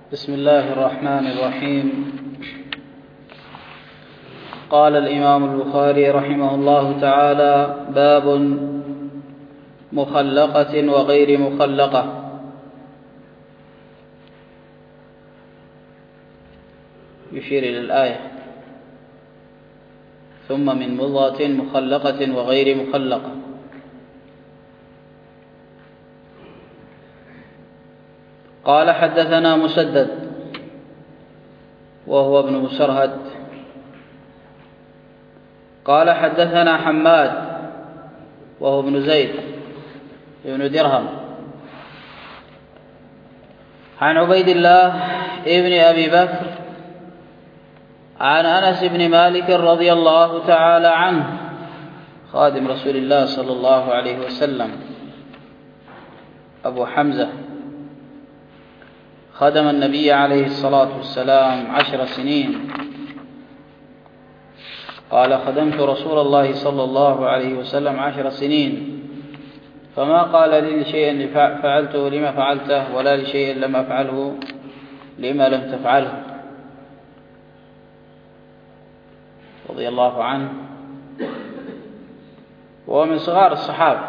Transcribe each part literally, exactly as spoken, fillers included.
بسم الله الرحمن الرحيم. قال الإمام البخاري رحمه الله تعالى: باب مخلقة وغير مخلقة. يشير إلى الآية: ثم من مضغة مخلقة وغير مخلقة. قال: حدثنا مسدد وهو ابن مسرهد قال: حدثنا حماد وهو ابن زيد ابن درهم عن عبيد الله ابن أبي بكر عن أنس بن مالك رضي الله تعالى عنه خادم رسول الله صلى الله عليه وسلم، أبو حمزة، خدم النبي عليه الصلاة والسلام عشر سنين. قال: خدمت رسول الله صلى الله عليه وسلم عشر سنين، فما قال لي لشيء فعلته لما فعلته، ولا لشيء لم أفعله لما لم تفعله، رضي الله عنه. وهو من صغار الصحابة.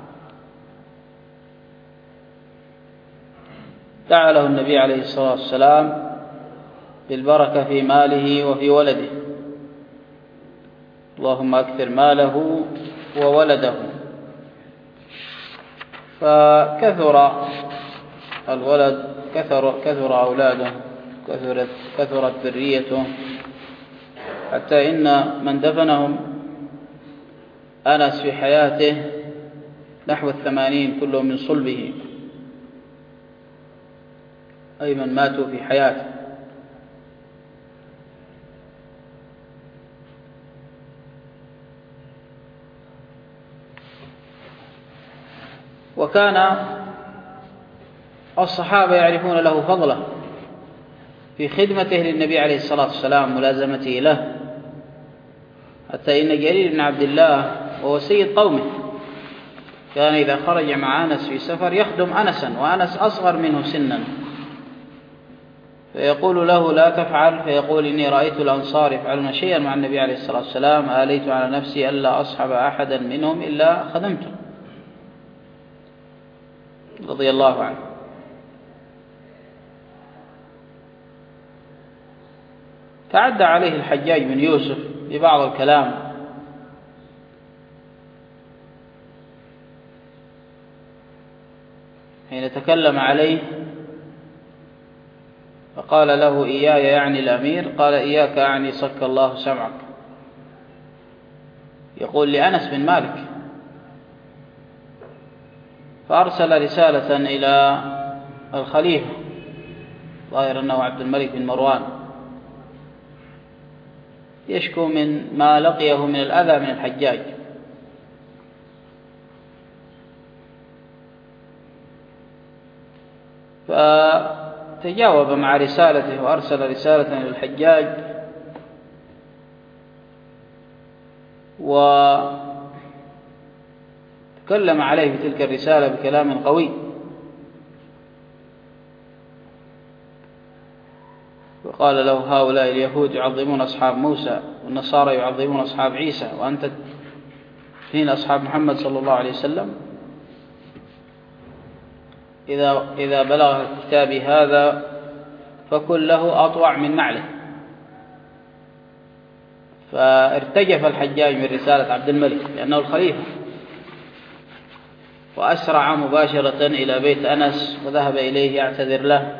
دعا له النبي عليه الصلاة والسلام بالبركة في ماله وفي ولده: اللهم أكثر ماله وولده. فكثر الولد، كثر, كثر أولاده، كثرت, كثرت ذريته، حتى إن من دفنهم أنس في حياته نحو الثمانين كلهم من صلبه، أي من ماتوا في حياته. وكان الصحابة يعرفون له فضله في خدمته للنبي عليه الصلاة والسلام، ملازمته له، حتى إن جرير بن عبد الله وهو سيد قومه كان إذا خرج مع أنس في سفر يخدم أنسا، وأنس أصغر منه سنا، فيقول له: لا تفعل، فيقول: إني رأيت الأنصار يفعلون شيئا مع النبي عليه الصلاة والسلام، آليت على نفسي ألا أصحب أحدا منهم إلا خدمته، رضي الله عنه. تعدى عليه الحجاج بن يوسف ببعض الكلام، حين تكلم عليه فقال له: إياي يعني الأمير؟ قال: إياك أعني صك الله سمعك. يقول لأنس بن مالك. فأرسل رسالة إلى الخليفة، ظاهر أنه عبد الملك بن مروان، يشكو من ما لقيه من الأذى من الحجاج. فتجاوب مع رسالته وأرسل رسالة إلى الحجاج، وتكلم عليه بتلك الرسالة بكلام قوي، وقال له: هؤلاء اليهود يعظمون أصحاب موسى، والنصارى يعظمون أصحاب عيسى، وأنت تهين أصحاب محمد صلى الله عليه وسلم. إذا, إذا بلغ كتابي هذا فكن له أطوع من نعله. فارتجف الحجاج من رسالة عبد الملك لأنه الخليفة، وأسرع مباشرة إلى بيت أنس وذهب إليه يعتذر له.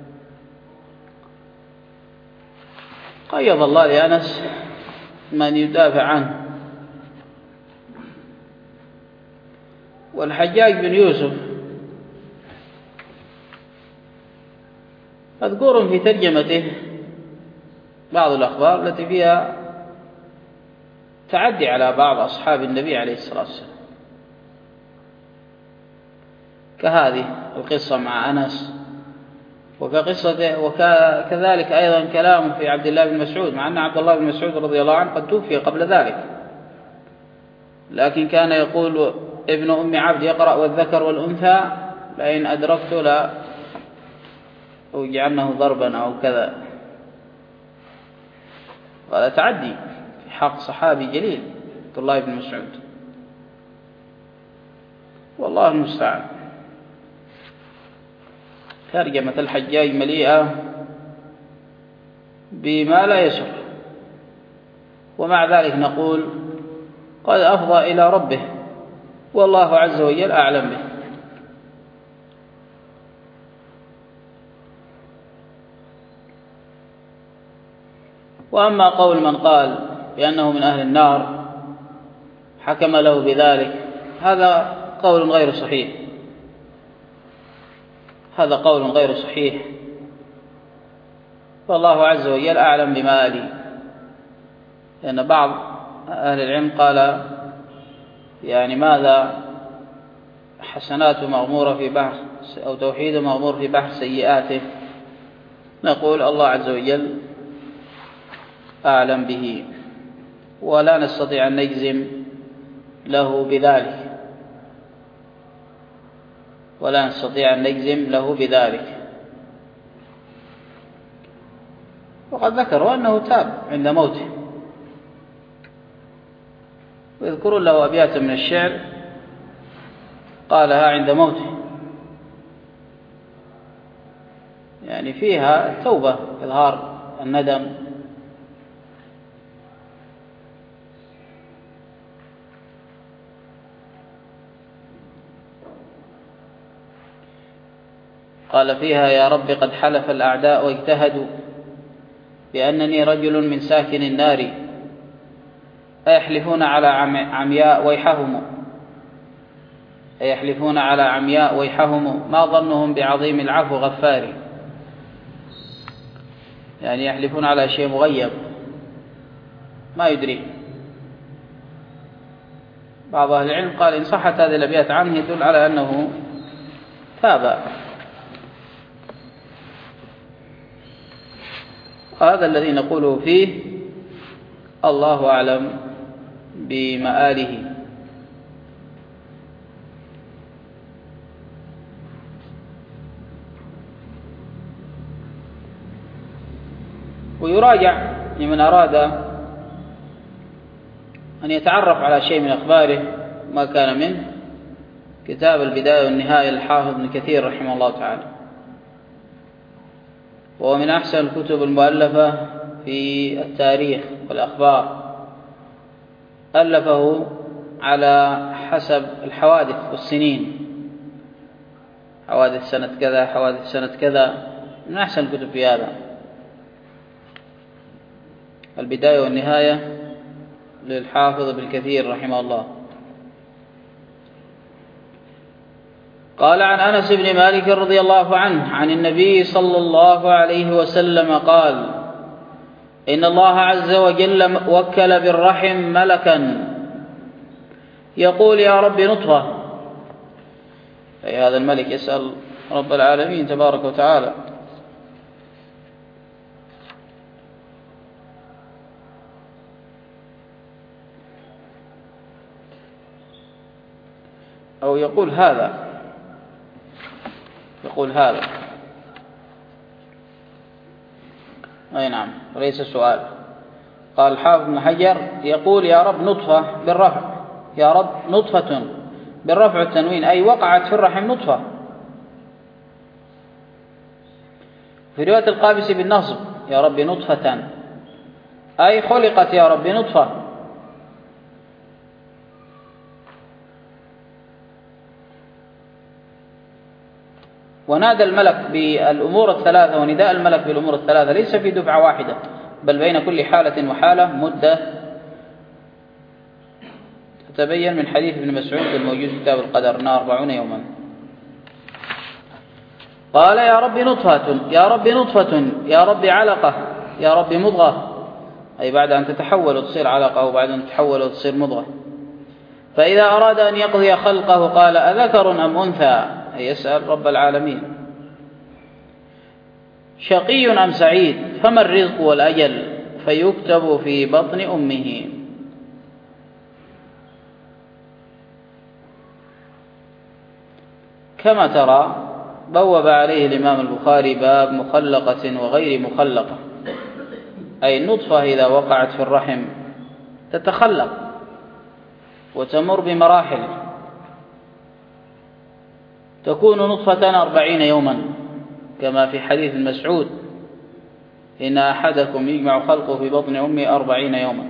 قيض الله لأنس من يدافع عنه. والحجاج بن يوسف مذكور في ترجمته بعض الأخبار التي فيها تعدي على بعض أصحاب النبي عليه الصلاة والسلام، كهذه القصة مع أنس، وكقصة وكذلك أيضا كلام في عبد الله بن مسعود، مع أن عبد الله بن مسعود رضي الله عنه قد توفي قبل ذلك، لكن كان يقول: ابن أم عبد يقرأ والذكر والأنثى لئن أدركت لا أو جعلناه ضربا أو كذا. هذا تعدي في حق صحابي جليل عبد الله بن مسعود، والله المستعان. ترجمة الحجاج مليئة بما لا يسر، ومع ذلك نقول قد أفضى إلى ربه والله عز وجل أعلم به. وأما قول من قال بأنه من أهل النار حكم له بذلك، هذا قول غير صحيح، هذا قول غير صحيح، والله عز وجل أعلم بمآله. لأن بعض أهل العلم قال يعني ماذا حسناته مغمورة في بحر أو توحيده مغمور في بحر سيئاته، نقول الله عز وجل أعلم به، ولا نستطيع أن نجزم له بذلك، ولا نستطيع أن نجزم له بذلك. وقد ذكروا أنه تاب عند موته، ويذكرون له أبيات من الشعر قالها عند موته، يعني فيها توبة، إظهار الندم. قال فيها: يا رب قد حلف الأعداء واجتهدوا بأنني رجل من ساكن النار، أيحلفون على عمياء ويحهم أيحلفون على عمياء ويحهم ما ظنهم بعظيم العفو غفار. يعني يحلفون على شيء مغيب ما يدري. بعض أهل العلم قال إن صحت هذه الأبيات عنه يدل على أنه تاب. هذا الذي نقوله فيه، الله أعلم بمآله. ويراجع لمن أراد أن يتعرف على شيء من أخباره ما كان منه كتاب البداية والنهاية للحافظ ابن كثير رحمه الله تعالى، وهو من أحسن الكتب المؤلفة في التاريخ والأخبار. ألفه على حسب الحوادث والسنين، حوادث سنة كذا حوادث سنة كذا، من أحسن الكتب في هذا البداية والنهاية للحافظ ابن كثير رحمه الله. قال عن أنس بن مالك رضي الله عنه عن النبي صلى الله عليه وسلم قال: إن الله عز وجل وكل بالرحم ملكا يقول: يا رب نطفة. أي هذا الملك يسأل رب العالمين تبارك وتعالى أو يقول هذا يقول هذا أي نعم، وليس سؤال. قال الحافظ ابن حجر: يقول يا رب نطفة بالرفع، يا رب نطفة بالرفع التنوين، أي وقعت في الرحم نطفة. في رواية القابسي بالنصب: يا رب نطفة، أي خلقت يا رب نطفة. ونادى الملك بالأمور الثلاثة، ونداء الملك بالأمور الثلاثة ليس في دفعة واحدة، بل بين كل حالة وحالة مدة تتبين من حديث ابن مسعود الموجود في كتاب القدر أنها أربعون يوما. قال: يا رب نطفة، يا رب نطفة، يا رب علقة، يا رب مضغة، أي بعد أن تتحول وتصير علقة وبعد أن تتحول وتصير مضغة. فإذا أراد أن يقضي خلقه قال: أذكر أم أنثى، أي يسأل رب العالمين. شقي أم سعيد، فما الرزق والأجل، فيكتب في بطن أمه. كما ترى بوب عليه الإمام البخاري باب مخلقة وغير مخلقة، أي النطفة إذا وقعت في الرحم تتخلق وتمر بمراحل، تكون نطفة أربعين يوما كما في حديث مسعود: إن أحدكم يجمع خلقه في بطن أمه أربعين يوما.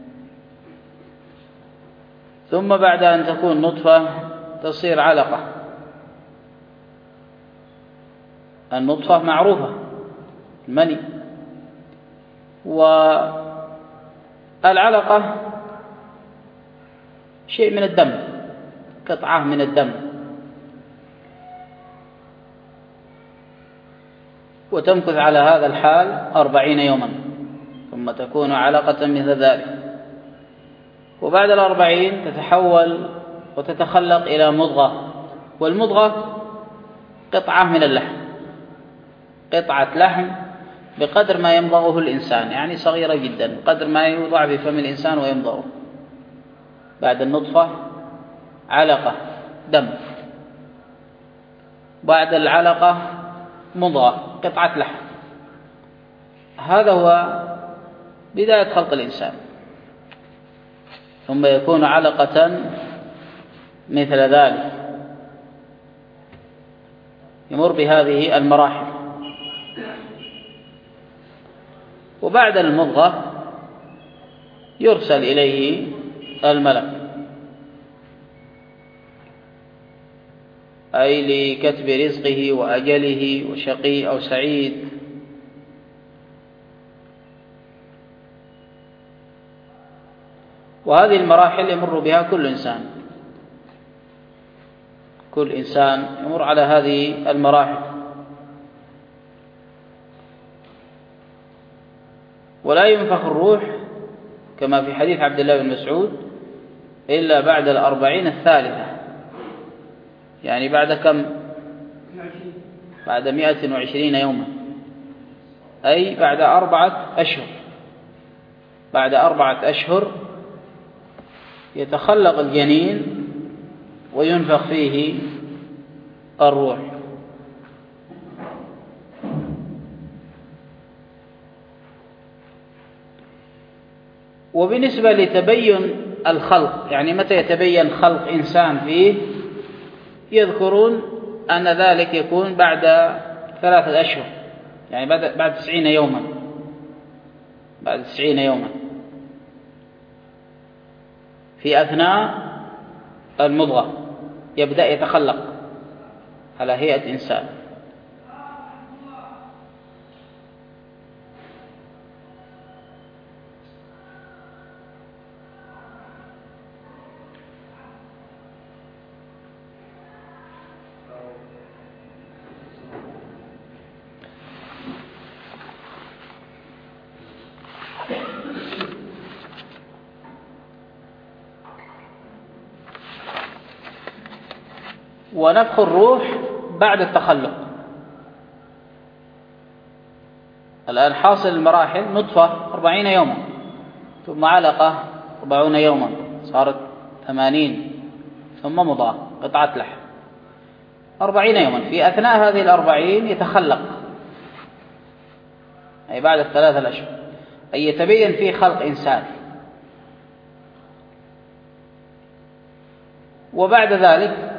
ثم بعد أن تكون نطفة تصير علقة. النطفة معروفة، المني، والعلقة شيء من الدم، قطعة من الدم، وتمكث على هذا الحال أربعين يوما ثم تكون علقة مثل ذلك. وبعد الأربعين تتحول وتتخلق إلى مضغة، والمضغة قطعة من اللحم، قطعة لحم بقدر ما يمضغه الإنسان، يعني صغيرة جدا، قدر ما يوضع في فم الإنسان ويمضغه. بعد النطفة علقة دم، بعد العلقة مضغة قطعة لحم. هذا هو بداية خلق الإنسان، ثم يكون علقة مثل ذلك، يمر بهذه المراحل. وبعد المضغة يرسل إليه الملك، أي لكتب رزقه وأجله وشقي أو سعيد. وهذه المراحل يمر بها كل إنسان، كل إنسان يمر على هذه المراحل. ولا ينفخ الروح كما في حديث عبد الله بن مسعود إلا بعد الأربعين الثالثة، يعني بعد كم؟ بعد مئة وعشرين يوما، أي بعد أربعة أشهر. بعد أربعة أشهر يتخلق الجنين وينفخ فيه الروح. وبالنسبة لتبين الخلق، يعني متى يتبين خلق إنسان فيه، يذكرون أن ذلك يكون بعد ثلاثة أشهر، يعني بعد بعد تسعين يوما، بعد تسعين يوما في أثناء المضغة يبدأ يتخلق على هيئة إنسان. ونفخ الروح بعد التخلق. الآن حاصل المراحل: نطفة أربعين يوما، ثم علقة أربعون يوما، صارت ثمانين، ثم مضغة قطعة لحم أربعين يوما. في أثناء هذه الأربعين يتخلق، أي بعد الثلاثة الأشهر، أي يتبين فيه خلق إنسان. وبعد ذلك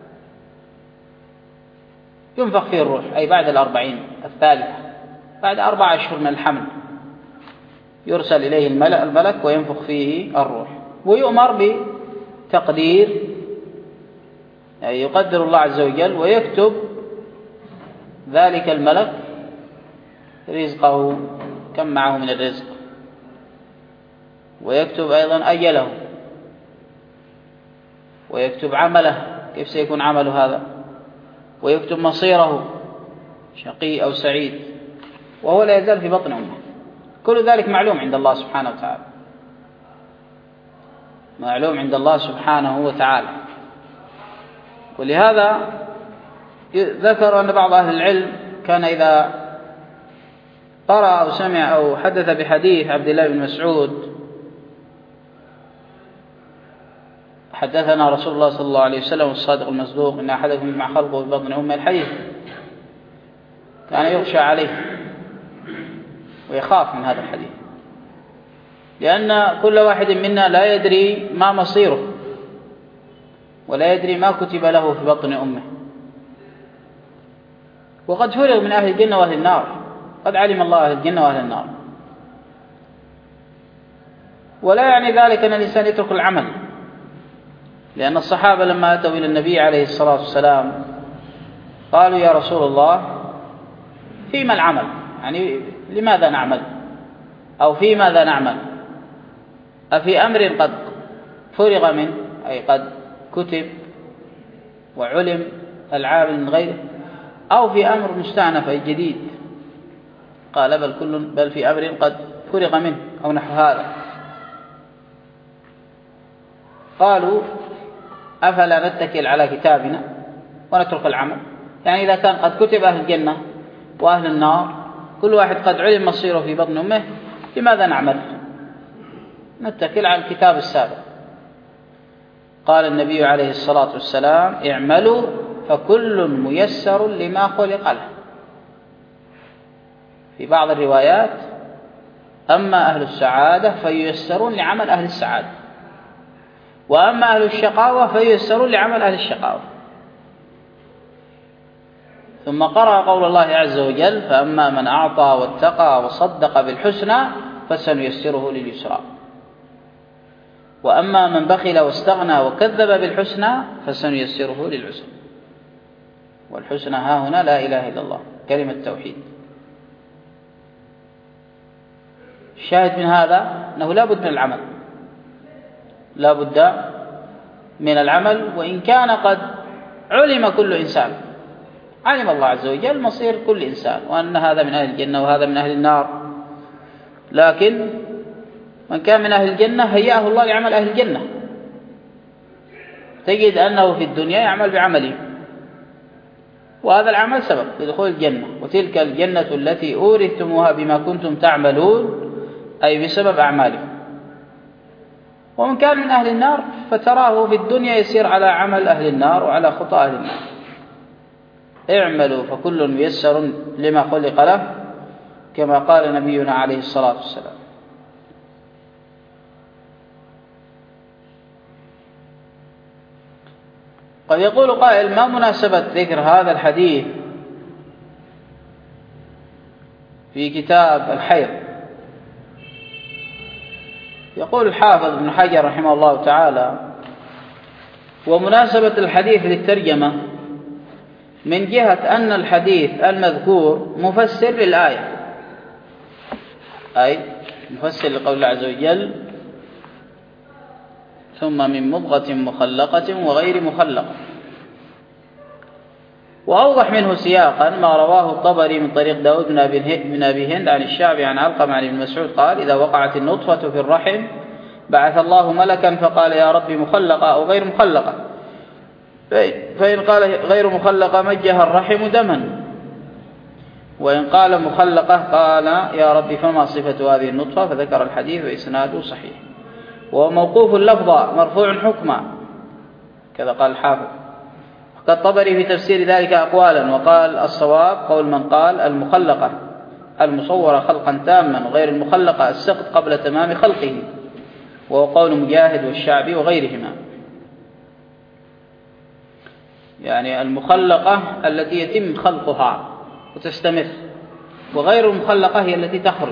ينفخ فيه الروح، أي بعد الأربعين الثالثة، بعد أربع أشهر من الحمل يرسل إليه الملك وينفخ فيه الروح، ويؤمر بتقدير، يعني يقدر الله عز وجل ويكتب ذلك الملك رزقه، كم معه من الرزق، ويكتب أيضا أجله، ويكتب عمله، كيف سيكون عمله هذا، ويكتب مصيره شقي أو سعيد، وهو لا يزال في بطن أمه. كل ذلك معلوم عند الله سبحانه وتعالى، معلوم عند الله سبحانه وتعالى. ولهذا ذكر أن بعض أهل العلم كان إذا قرأ أو سمع أو حدث بحديث عبد الله بن مسعود: حدثنا رسول الله صلى الله عليه وسلم الصادق المصدوق إن أحدكم مع خلقه في بطن أمه، الحديث كان يخشى عليه ويخاف من هذا الحديث، لأن كل واحد منا لا يدري ما مصيره ولا يدري ما كتب له في بطن أمه. وقد فرغ من أهل الجنة وأهل النار، قد علم الله أهل الجنة وأهل النار. ولا يعني ذلك أن الإنسان يترك العمل، لأن الصحابة لما أتوا إلى النبي عليه الصلاة والسلام قالوا يا رسول الله فيما العمل، يعني لماذا نعمل أو في ماذا نعمل؟ أفي أمر قد فرغ منه، أي قد كتب وعلم العامل من غيره، أو في أمر مستأنف أي جديد؟ قال بل كل بل في أمر قد فرغ منه أو نحو هذا. قالوا أفلا نتكل على كتابنا ونترك العمل؟ يعني إذا كان قد كتب أهل الجنة وأهل النار كل واحد قد علم مصيره في بطن أمه، لماذا نعمل؟ نتكل على الكتاب السابق. قال النبي عليه الصلاة والسلام اعملوا فكل ميسر لما خلق له. في بعض الروايات أما أهل السعادة فييسرون لعمل أهل السعادة، وأما أهل الشقاوة فييسرون لعمل أهل الشقاوة. ثم قرأ قول الله عز وجل فأما من أعطى واتقى وصدق بالحسنى فسنيسره لليسرى، وأما من بخل واستغنى وكذب بالحسنى فسنيسره للعسرى. والحسنى ها هنا لا إله إلا الله، كلمة توحيد. الشاهد من هذا أنه لا بد من العمل، لا بد من العمل، وإن كان قد علم كل إنسان، علم الله عز وجل مصير كل إنسان وأن هذا من أهل الجنة وهذا من أهل النار، لكن من كان من أهل الجنة هيأه الله لعمل أهل الجنة، تجد أنه في الدنيا يعمل بعمله، وهذا العمل سبب لدخول الجنة. وتلك الجنة التي أورثتموها بما كنتم تعملون، أي بسبب أعمالهم. ومن كان من أهل النار فتراه في الدنيا يسير على عمل أهل النار وعلى خطى أهل النار. اعملوا فكل ميسر لما خلق له، كما قال نبينا عليه الصلاة والسلام. قد يقول قائل ما مناسبة ذكر هذا الحديث في كتاب الحيض؟ يقول الحافظ ابن حجر رحمه الله تعالى ومناسبة الحديث للترجمة من جهة أن الحديث المذكور مفسر للآية، أي مفسر لقول الله عز وجل ثم من مضغة مخلقة وغير مخلقة. وأوضح منه سياقا ما رواه الطبري من طريق داود بن أبي هند عن الشعبي عن علقمة عن ابن مسعود قال إذا وقعت النطفة في الرحم بعث الله ملكا فقال يا رب مخلقة أو غير مخلقة، فإن قال غير مخلقة مجها الرحم دما، وإن قال مخلقة قال يا رب فما صفة هذه النطفة، فذكر الحديث وإسناده صحيح. وموقوف اللفظة مرفوع حكما، كذا قال الحافظ. كالطبري في تفسير ذلك أقوالا، وقال الصواب قول من قال المخلقة المصورة خلقا تاما، وغير المخلقة السقط قبل تمام خلقه، وهو قول مجاهد والشعبي وغيرهما. يعني المخلقة التي يتم خلقها وتستمر، وغير المخلقة هي التي تخرج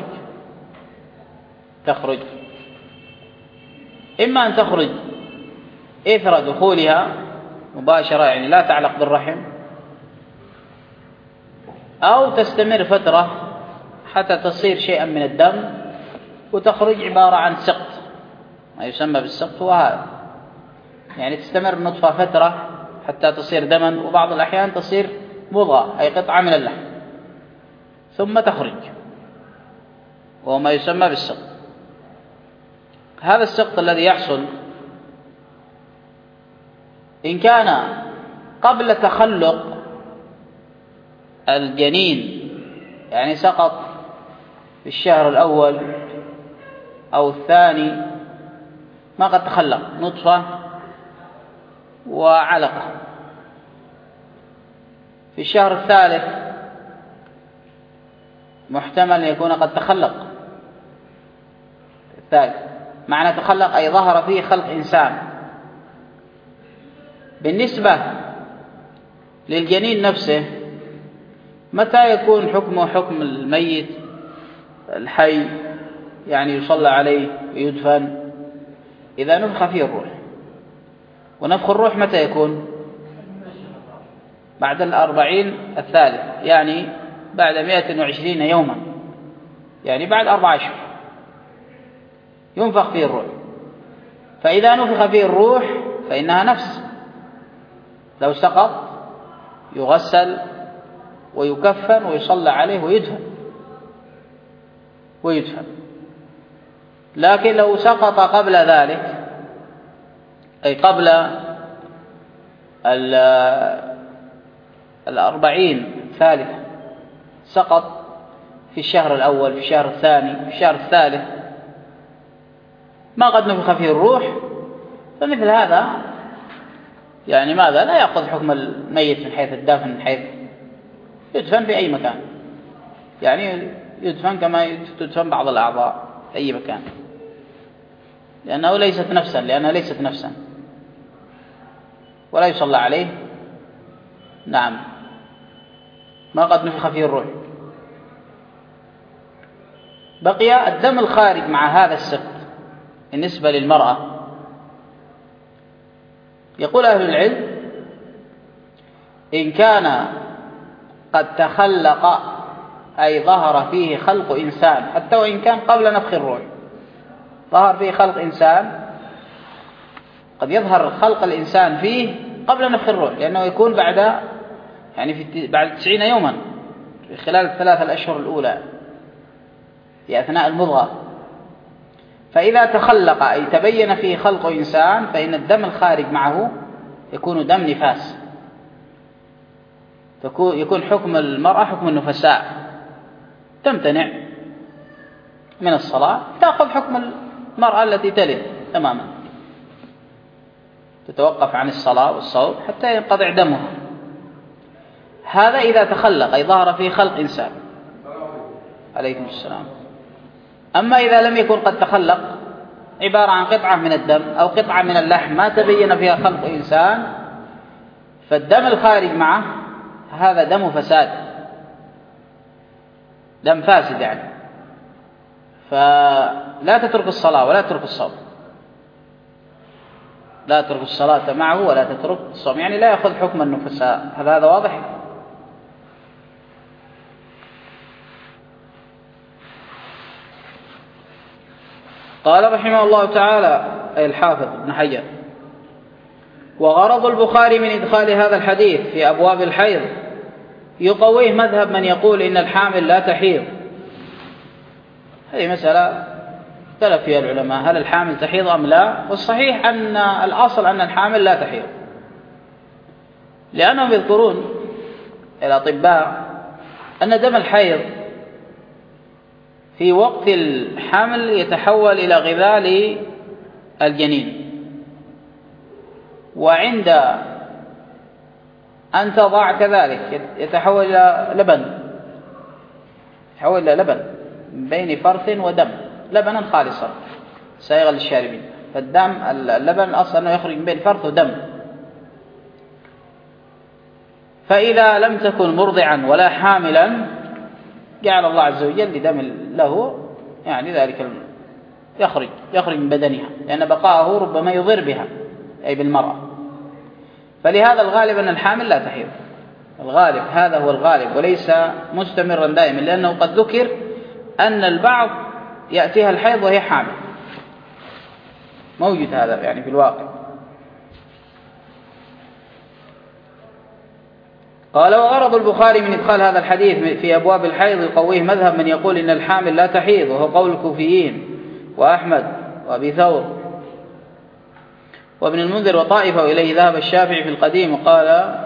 تخرج إما أن تخرج إثر دخولها مباشرة، يعني لا تعلق بالرحم، أو تستمر فترة حتى تصير شيئا من الدم وتخرج عبارة عن سقط، ما يسمى بالسقط هو هذا، يعني تستمر النطفة فترة حتى تصير دما، وبعض الأحيان تصير مضغة أي قطعة من اللحم ثم تخرج، وهو ما يسمى بالسقط. هذا السقط الذي يحصل إن كان قبل تخلق الجنين، يعني سقط في الشهر الأول أو الثاني، ما قد تخلق نطفة وعلقة، في الشهر الثالث محتمل أن يكون قد تخلق. الثالث معنى تخلق أي ظهر فيه خلق إنسان. بالنسبة للجنين نفسه متى يكون حكمه حكم الميت الحي، يعني يصلى عليه ويدفن؟ إذا نفخ فيه الروح. ونفخ الروح متى يكون؟ بعد الأربعين الثالث، يعني بعد مئة وعشرين يوما، يعني بعد أربع أشهر ينفخ فيه الروح. فإذا نفخ فيه الروح فإنها نفس. لو سقط يغسل ويكفن ويصلى عليه ويدفن ويدفن. لكن لو سقط قبل ذلك، أي قبل الأربعين الثالثة، سقط في الشهر الأول، في الشهر الثاني، في الشهر الثالث، ما قد نفخ فيه الروح، فمثل هذا يعني ماذا؟ لا يأخذ حكم الميت من حيث الدفن، من حيث يدفن في أي مكان، يعني يدفن كما تدفن بعض الأعضاء في أي مكان، لأنه ليست نفسا، لأنها ليست نفسا، ولا يصلى عليه. نعم، ما قد نفخ فيه الروح. بقي الدم الخارج مع هذا السقط بالنسبة للمرأة. يقول أهل العلم: إن كان قد تخلق أي ظهر فيه خلق إنسان، حتى وإن كان قبل نفخ الروح، ظهر فيه خلق إنسان، قد يظهر خلق الإنسان فيه قبل نفخ الروح، لأنه يكون بعد يعني في بعد تسعين يوما، في خلال الثلاثة الأشهر الأولى في أثناء المضغة. فإذا تخلق أي تبين فيه خلق إنسان، فإن الدم الخارج معه يكون دم نفاس، يكون حكم المرأة حكم النفساء، تمتنع من الصلاة، تأخذ حكم المرأة التي تلد تماما، تتوقف عن الصلاة والصوم حتى ينقطع دمها. هذا إذا تخلق أي ظهر فيه خلق إنسان. عليكم السلام. أما إذا لم يكن قد تخلق، عبارة عن قطعة من الدم أو قطعة من اللحم ما تبين فيها خلق إنسان، فالدم الخارج معه هذا دم فساد، دم فاسد يعني، فلا تترك الصلاة ولا تترك الصوم، لا تترك الصلاة معه ولا تترك الصوم، يعني لا يأخذ حكم النفساء. هل هذا واضح؟ قال رحمه الله تعالى أي الحافظ ابن حجر: وغرض البخاري من إدخال هذا الحديث في أبواب الحيض يقويه مذهب من يقول إن الحامل لا تحيض. هذه مسألة اختلف فيها العلماء، هل الحامل تحيض أم لا؟ والصحيح أن الأصل أن الحامل لا تحيض، لأنهم يذكرون الأطباء أن دم الحيض في وقت الحمل يتحول إلى غذاء للجنين، وعند أن تضع كذلك يتحول إلى لبن، يتحول إلى لبن بين فرث ودم، لبنا خالصا سائغا للشاربين. فالدم اللبن أصلا أنه يخرج من بين فرث ودم. فإذا لم تكن مرضعا ولا حاملا جعل الله عز وجل لدم له يعني ذلك يخرج يخرج من بدنها، لأن بقاءه ربما يضر بها أي بالمرأة. فلهذا الغالب أن الحامل لا تحيض، الغالب هذا هو الغالب، وليس مستمرا دائما، لأنه قد ذكر أن البعض يأتيها الحيض وهي حامل، موجود هذا يعني في الواقع. قال: وغرض البخاري من إدخال هذا الحديث في أبواب الحيض يقويه مذهب من يقول إن الحامل لا تحيض، وهو قول الكوفيين وأحمد وأبي ثور وابن المنذر وطائفة، وإليه ذهب الشافعي في القديم، وقال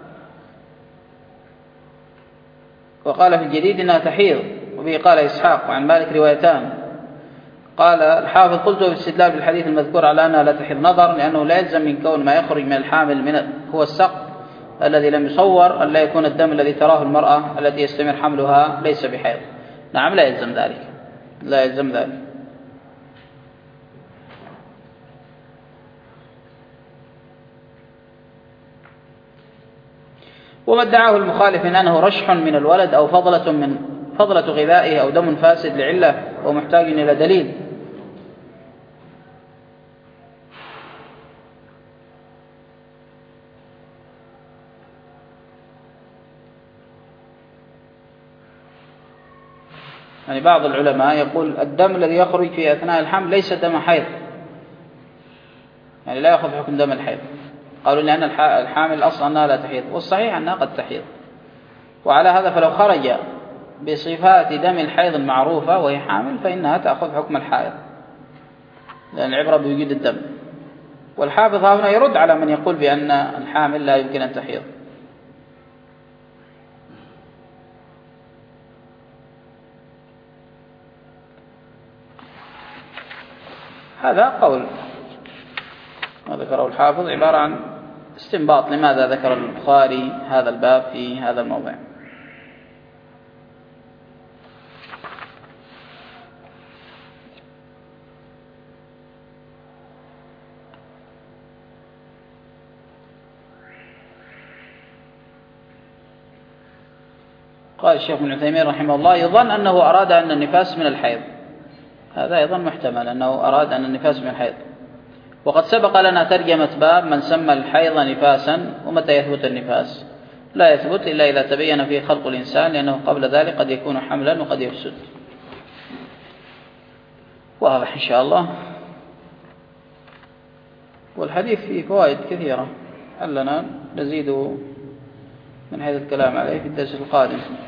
وقال في الجديد إنها تحيض، وبه قال إسحاق، وعن مالك روايتان. قال الحافظ: قلت باستدلال بالحديث المذكور على أنها لا تحيض نظر، لأنه لا يلزم من كون ما يخرج من الحامل من هو السقط الذي لم يصور أن لا يكون الدم الذي تراه المرأة التي يستمر حملها ليس بحيض. نعم لا يلزم ذلك، لا يلزم ذلك. وما ادعاه المخالف من أنه رشح من الولد أو فضلة من فضلة غذائه أو دم فاسد لعلة ومحتاج إلى دليل. يعني بعض العلماء يقول الدم الذي يخرج في أثناء الحمل ليس دم حيض، يعني لا يأخذ حكم دم الحيض. قالوا لأن الحامل أصلا أنها لا تحيض، والصحيح أنها قد تحيض. وعلى هذا فلو خرج بصفات دم الحيض المعروفة وهي حامل فإنها تأخذ حكم الحائض، لأن العبرة بوجود الدم. والحافظ هنا يرد على من يقول بأن الحامل لا يمكن أن تحيض. هذا قول ما ذكره الحافظ عبارة عن استنباط لماذا ذكر البخاري هذا الباب في هذا الموضع. قال الشيخ ابن عثيمين رحمه الله يظن أنه أراد أن النفاس من الحيض، هذا أيضا محتمل أنه أراد أن النفاس من الحيض. وقد سبق لنا ترجمة باب من سمى الحيض نفاسا ومتى يثبت النفاس. لا يثبت إلا إذا تبين فيه خلق الإنسان، لأنه قبل ذلك قد يكون حملا وقد يفسد. واضح إن شاء الله. والحديث فيه فوائد كثيرة، لعلنا نزيد من حيث الكلام عليه في الدرس القادم.